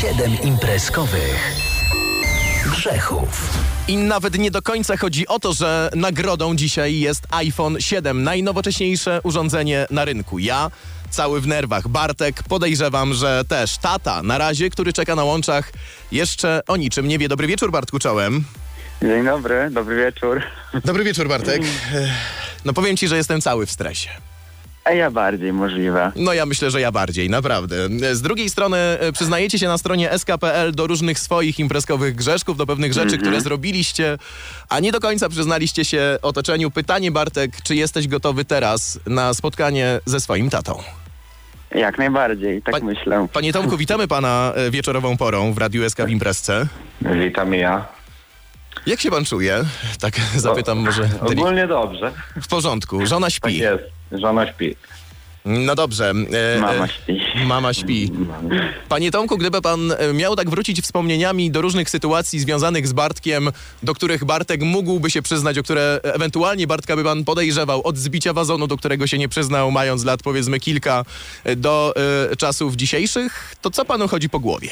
7 imprezkowych grzechów. I nawet nie do końca chodzi o to, że nagrodą dzisiaj jest iPhone 7, najnowocześniejsze urządzenie na rynku. Ja cały w nerwach. Bartek, podejrzewam, że też. Tata, na razie, który czeka na łączach, jeszcze o niczym nie wie. Dobry wieczór, Bartku, czołem. Dzień dobry, dobry wieczór. Dobry wieczór, Bartek. No powiem ci, że jestem cały w stresie. A ja bardziej możliwe. No ja myślę, że ja bardziej, naprawdę. Z drugiej strony przyznajecie się na stronie sk.pl do różnych swoich imprezkowych grzeszków, do pewnych rzeczy, które zrobiliście, a nie do końca przyznaliście się otoczeniu. Pytanie, Bartek, czy jesteś gotowy teraz na spotkanie ze swoim tatą? Jak najbardziej, tak myślę. Panie Tomku, witamy pana wieczorową porą w Radiu SK w imprezce. Witam ja. Jak się pan czuje? Tak zapytam może. Ogólnie dobrze. W porządku, żona Tak śpi. jest. Żona śpi. No dobrze. Mama śpi. Mama śpi. Panie Tomku, gdyby pan miał tak wrócić wspomnieniami do różnych sytuacji związanych z Bartkiem, do których Bartek mógłby się przyznać, o które ewentualnie Bartka by pan podejrzewał, od zbicia wazonu, do którego się nie przyznał, mając lat powiedzmy kilka, do czasów dzisiejszych, to co panu chodzi po głowie?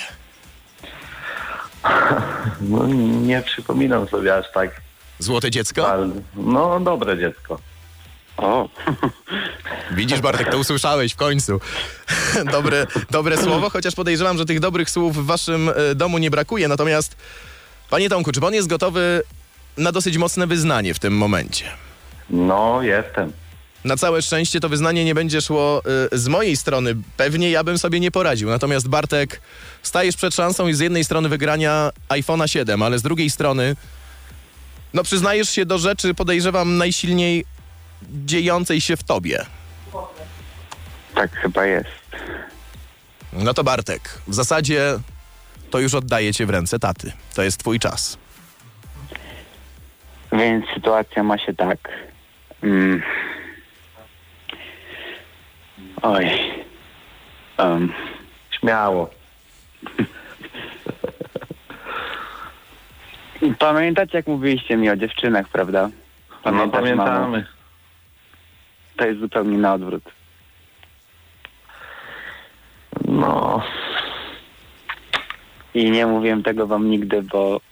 No, nie przypominam sobie aż tak. Złote dziecko? Ale, no, dobre dziecko. O, Widzisz, Bartek, to usłyszałeś w końcu. Dobre słowo, chociaż podejrzewam, że tych dobrych słów w waszym domu nie brakuje. Natomiast, panie Tomku, czy pan jest gotowy na dosyć mocne wyznanie w tym momencie? No, jestem. Na całe szczęście to wyznanie nie będzie szło z mojej strony. Pewnie ja bym sobie nie poradził. Natomiast, Bartek, stajesz przed szansą i z jednej strony wygrania iPhone'a 7, ale z drugiej strony no przyznajesz się do rzeczy, podejrzewam, najsilniej dziejącej się w tobie. tak chyba jest. No to Bartek, w zasadzie to już oddaję cię w ręce taty. To jest twój czas. Więc sytuacja ma się tak. Oj. Śmiało. Pamiętacie, jak mówiliście mi o dziewczynach, prawda? No, Pamiętasz, mamo? pamiętamy. To jest zupełnie na odwrót. No, I nie mówiłem tego wam nigdy, bo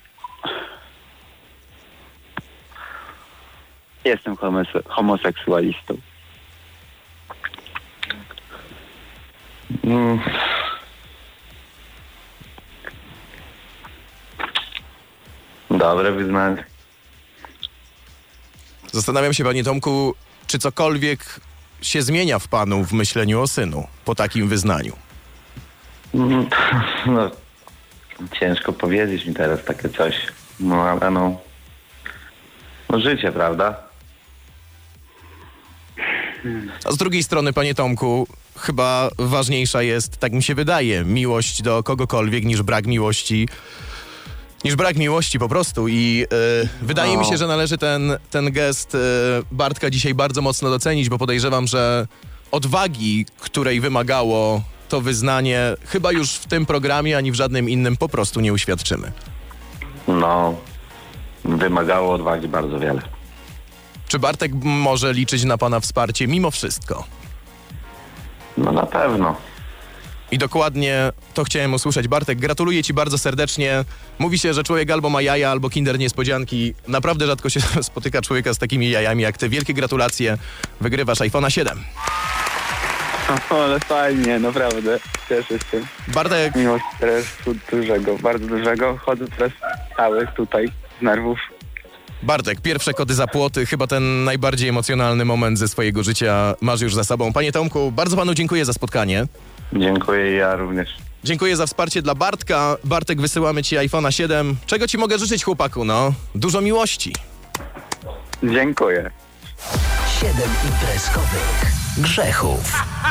jestem homoseksualistą. mm, dobre wyznanie. Zastanawiam się, panie Tomku, czy cokolwiek się zmienia w panu w myśleniu o synu po takim wyznaniu. No, ciężko powiedzieć mi teraz takie coś. No, ale no życie, prawda? A z drugiej strony, panie Tomku, chyba ważniejsza jest, tak mi się wydaje, miłość do kogokolwiek niż brak miłości. Niż brak miłości po prostu i wydaje mi się, że należy ten gest Bartka dzisiaj bardzo mocno docenić, bo podejrzewam, że odwagi, której wymagało to wyznanie, chyba już w tym programie ani w żadnym innym po prostu nie uświadczymy. No, wymagało odwagi bardzo wiele. Czy Bartek może liczyć na pana wsparcie mimo wszystko? No na pewno. I dokładnie to chciałem usłyszeć. Bartek, gratuluję ci bardzo serdecznie. Mówi się, że człowiek albo ma jaja, albo kinder niespodzianki. Naprawdę rzadko się spotyka człowieka z takimi jajami jak ty. Wielkie gratulacje. Wygrywasz iPhone'a 7. Ale fajnie, naprawdę. Cieszę się. Bartek, Mimo stresu dużego, bardzo dużego, chodzę teraz cały tutaj z nerwów. pierwsze kody za płoty. Chyba ten najbardziej emocjonalny moment ze swojego życia masz już za sobą. Panie Tomku, bardzo panu dziękuję za spotkanie. Dziękuję, ja również. Dziękuję za wsparcie dla Bartka. Bartek, wysyłamy ci iPhone'a 7. Czego ci mogę życzyć, chłopaku? No, dużo miłości. Dziękuję. 7 imprezkowych grzechów.